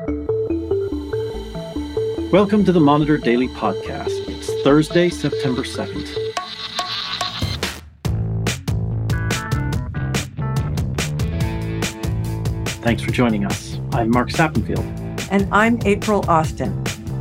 Welcome to the Monitor Daily Podcast. It's Thursday, September 2nd. Thanks for joining us. I'm Mark Sappenfield. And I'm April Austin.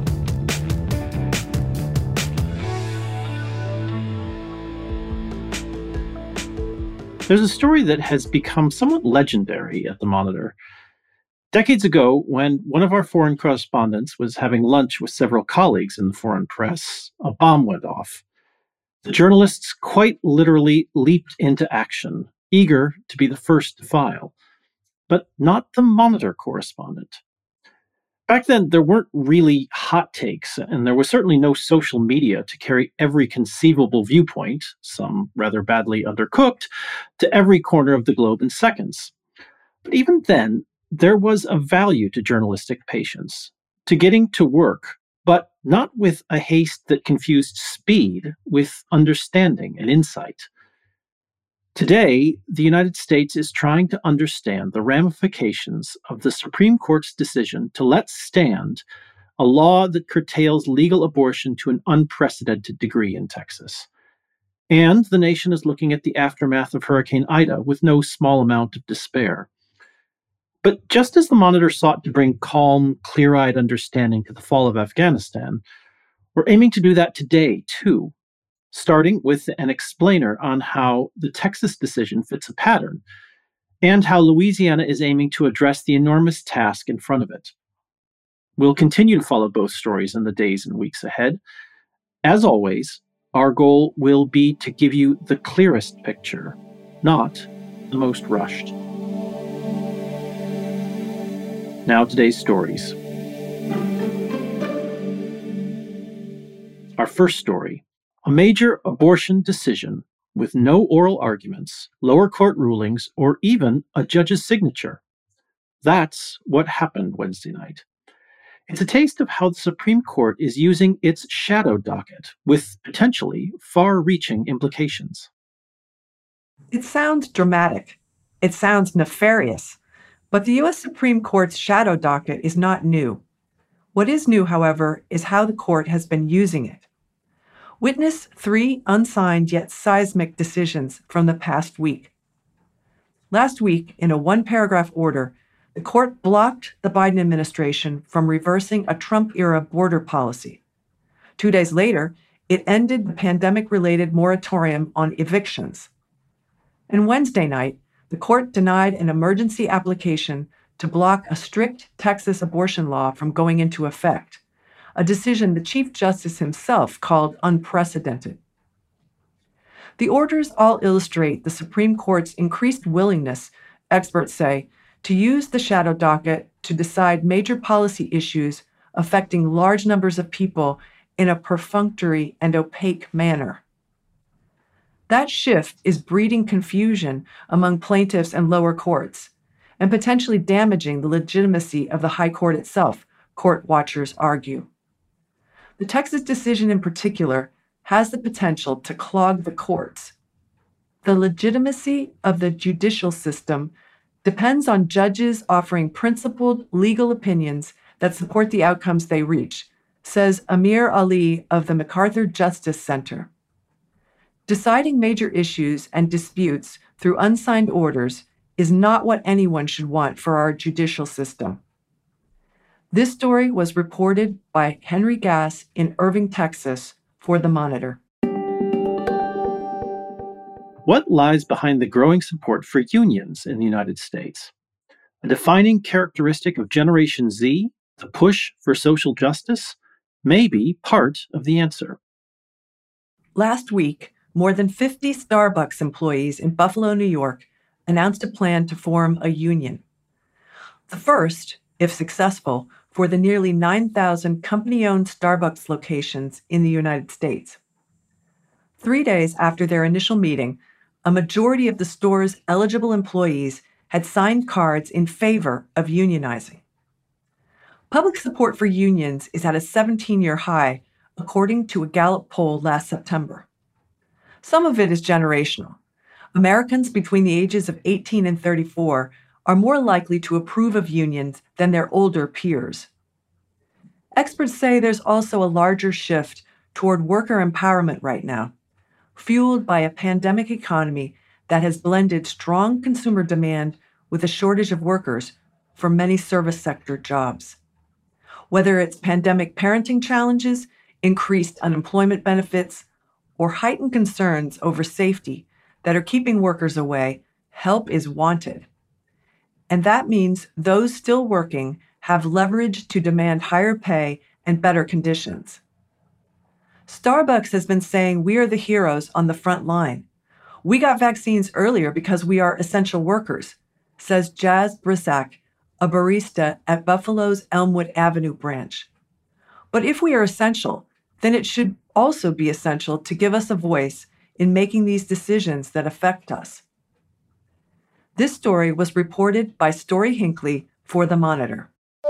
There's a story that has become somewhat legendary at the Monitor. Decades ago, when one of our foreign correspondents was having lunch with several colleagues in the foreign press, a bomb went off. The journalists quite literally leaped into action, eager to be the first to file. But not the Monitor correspondent. Back then, there weren't really hot takes, and there was certainly no social media to carry every conceivable viewpoint, some rather badly undercooked, to every corner of the globe in seconds. But even then, there was a value to journalistic patience, to getting to work, but not with a haste that confused speed with understanding and insight. Today, the United States is trying to understand the ramifications of the Supreme Court's decision to let stand a law that curtails legal abortion to an unprecedented degree in Texas. And the nation is looking at the aftermath of Hurricane Ida with no small amount of despair. But just as the Monitor sought to bring calm, clear-eyed understanding to the fall of Afghanistan, we're aiming to do that today, too, starting with an explainer on how the Texas decision fits a pattern, and how Louisiana is aiming to address the enormous task in front of it. We'll continue to follow both stories in the days and weeks ahead. As always, our goal will be to give you the clearest picture, not the most rushed. Now today's stories. Our first story, a major abortion decision with no oral arguments, lower court rulings, or even a judge's signature. That's what happened Wednesday night. It's a taste of how the Supreme Court is using its shadow docket with potentially far-reaching implications. It sounds dramatic. It sounds nefarious. But the U.S. Supreme Court's shadow docket is not new. What is new, however, is how the court has been using it. Witness 3 unsigned yet seismic decisions from the past week. Last week, in a one-paragraph order, the court blocked the Biden administration from reversing a Trump-era border policy. 2 days later, it ended the pandemic-related moratorium on evictions. And Wednesday night, the court denied an emergency application to block a strict Texas abortion law from going into effect, a decision the Chief Justice himself called unprecedented. The orders all illustrate the Supreme Court's increased willingness, experts say, to use the shadow docket to decide major policy issues affecting large numbers of people in a perfunctory and opaque manner. That shift is breeding confusion among plaintiffs and lower courts, and potentially damaging the legitimacy of the High Court itself, court watchers argue. The Texas decision in particular has the potential to clog the courts. The legitimacy of the judicial system depends on judges offering principled legal opinions that support the outcomes they reach, says Amir Ali of the MacArthur Justice Center. Deciding major issues and disputes through unsigned orders is not what anyone should want for our judicial system. This story was reported by Henry Gass in Irving, Texas, for The Monitor. What lies behind the growing support for unions in the United States? A defining characteristic of Generation Z, the push for social justice, may be part of the answer. Last week, more than 50 Starbucks employees in Buffalo, New York, announced a plan to form a union. The first, if successful, for the nearly 9,000 company-owned Starbucks locations in the United States. 3 days after their initial meeting, a majority of the store's eligible employees had signed cards in favor of unionizing. Public support for unions is at a 17-year high, according to a Gallup poll last September. Some of it is generational. Americans between the ages of 18 and 34 are more likely to approve of unions than their older peers. Experts say there's also a larger shift toward worker empowerment right now, fueled by a pandemic economy that has blended strong consumer demand with a shortage of workers for many service sector jobs. Whether it's pandemic parenting challenges, increased unemployment benefits, or heightened concerns over safety that are keeping workers away, help is wanted. And that means those still working have leverage to demand higher pay and better conditions. Starbucks has been saying we are the heroes on the front line. We got vaccines earlier because we are essential workers, says Jazz Brisak, a barista at Buffalo's Elmwood Avenue branch. But if we are essential, then it should also be essential to give us a voice in making these decisions that affect us. This story was reported by Story Hinckley for The Monitor.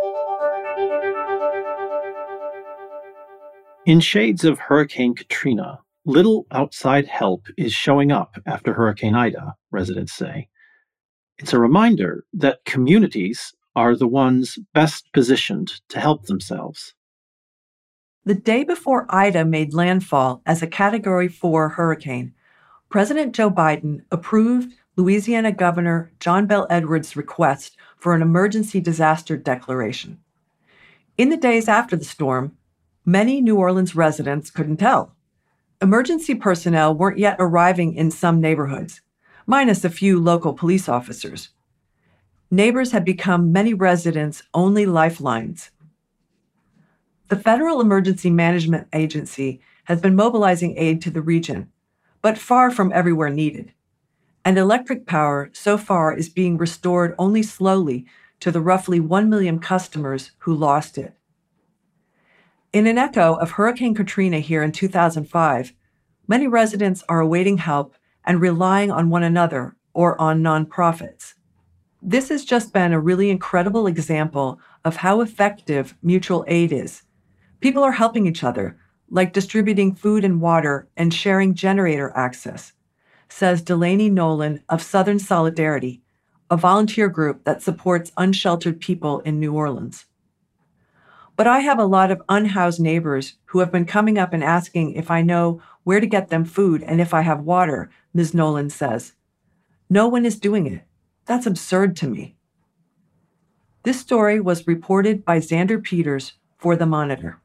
In shades of Hurricane Katrina, little outside help is showing up after Hurricane Ida, residents say. It's a reminder that communities are the ones best positioned to help themselves. The day before Ida made landfall as a Category 4 hurricane, President Joe Biden approved Louisiana Governor John Bel Edwards' request for an emergency disaster declaration. In the days after the storm, many New Orleans residents couldn't tell. Emergency personnel weren't yet arriving in some neighborhoods, minus a few local police officers. Neighbors had become many residents' only lifelines. The Federal Emergency Management Agency has been mobilizing aid to the region, but far from everywhere needed. And electric power so far is being restored only slowly to the roughly 1 million customers who lost it. In an echo of Hurricane Katrina here in 2005, many residents are awaiting help and relying on one another or on nonprofits. This has just been a really incredible example of how effective mutual aid is. People are helping each other, like distributing food and water and sharing generator access, says Delaney Nolan of Southern Solidarity, a volunteer group that supports unsheltered people in New Orleans. But I have a lot of unhoused neighbors who have been coming up and asking if I know where to get them food and if I have water, Ms. Nolan says. No one is doing it. That's absurd to me. This story was reported by Xander Peters for The Monitor.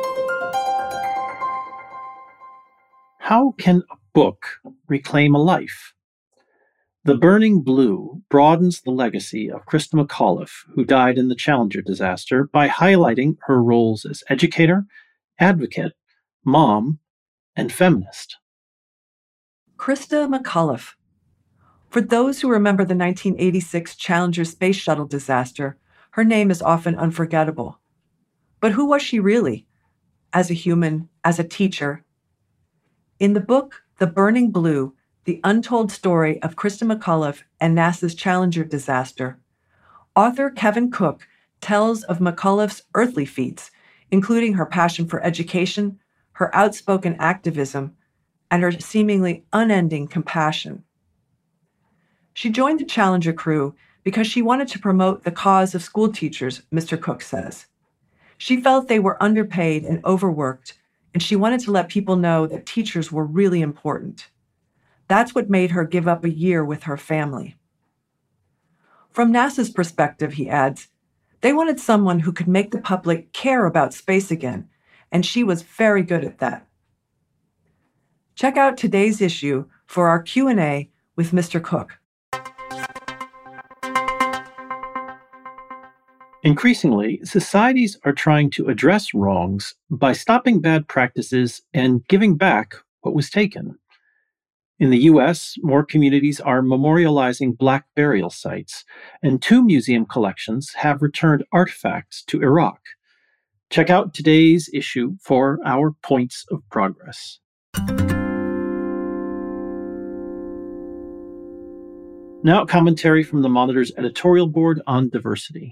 How can a book reclaim a life? The Burning Blue broadens the legacy of Christa McAuliffe, who died in the Challenger disaster, by highlighting her roles as educator, advocate, mom, and feminist. Christa McAuliffe. For those who remember the 1986 Challenger space shuttle disaster, her name is often unforgettable. But who was she really? As a human, as a teacher? In the book, The Burning Blue, The Untold Story of Christa McAuliffe and NASA's Challenger disaster, author Kevin Cook tells of McAuliffe's earthly feats, including her passion for education, her outspoken activism, and her seemingly unending compassion. She joined the Challenger crew because she wanted to promote the cause of school teachers, Mr. Cook says. She felt they were underpaid and overworked, and she wanted to let people know that teachers were really important. That's what made her give up a year with her family. From NASA's perspective, he adds, they wanted someone who could make the public care about space again, and she was very good at that. Check out today's issue for our Q&A with Mr. Cook. Increasingly, societies are trying to address wrongs by stopping bad practices and giving back what was taken. In the U.S., more communities are memorializing Black burial sites, and 2 museum collections have returned artifacts to Iraq. Check out today's issue for our points of progress. Now, commentary from the Monitor's editorial board on diversity.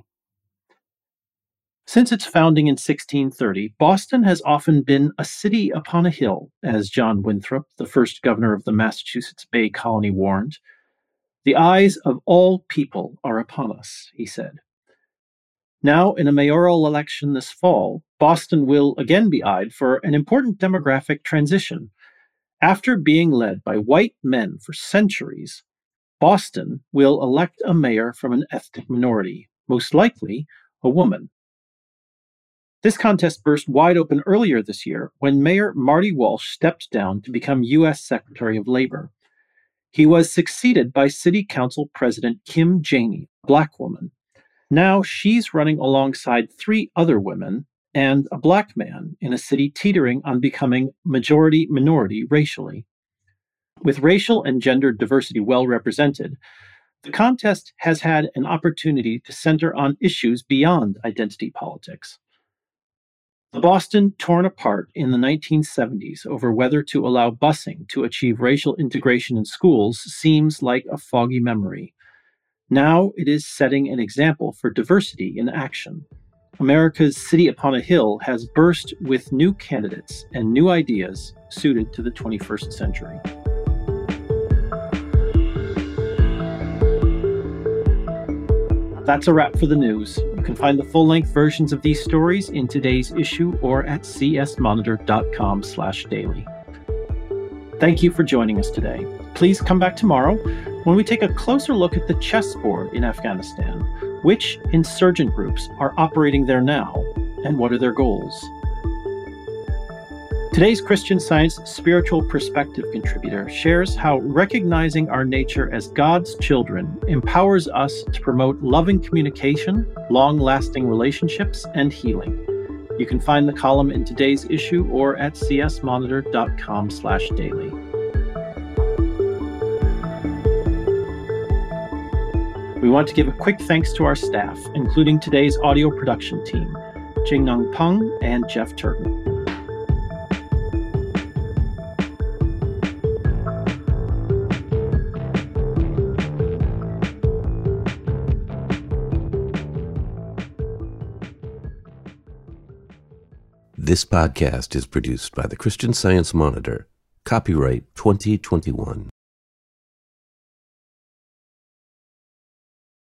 Since its founding in 1630, Boston has often been a city upon a hill, as John Winthrop, the first governor of the Massachusetts Bay Colony, warned. "The eyes of all people are upon us," he said. Now, in a mayoral election this fall, Boston will again be eyed for an important demographic transition. After being led by white men for centuries, Boston will elect a mayor from an ethnic minority, most likely a woman. This contest burst wide open earlier this year when Mayor Marty Walsh stepped down to become U.S. Secretary of Labor. He was succeeded by City Council President Kim Janey, a black woman. Now she's running alongside 3 other women and a black man in a city teetering on becoming majority-minority racially. With racial and gender diversity well represented, the contest has had an opportunity to center on issues beyond identity politics. The Boston torn apart in the 1970s over whether to allow busing to achieve racial integration in schools seems like a foggy memory. Now it is setting an example for diversity in action. America's city upon a hill has burst with new candidates and new ideas suited to the 21st century. That's a wrap for the news. You can find the full-length versions of these stories in today's issue or at csmonitor.com/daily. Thank you for joining us today. Please come back tomorrow when we take a closer look at the chessboard in Afghanistan. Which insurgent groups are operating there now, and what are their goals? Today's Christian Science Spiritual Perspective contributor shares how recognizing our nature as God's children empowers us to promote loving communication, long-lasting relationships, and healing. You can find the column in today's issue or at csmonitor.com/daily. We want to give a quick thanks to our staff, including today's audio production team, Jingnong Peng and Jeff Turton. This podcast is produced by the Christian Science Monitor. Copyright 2021.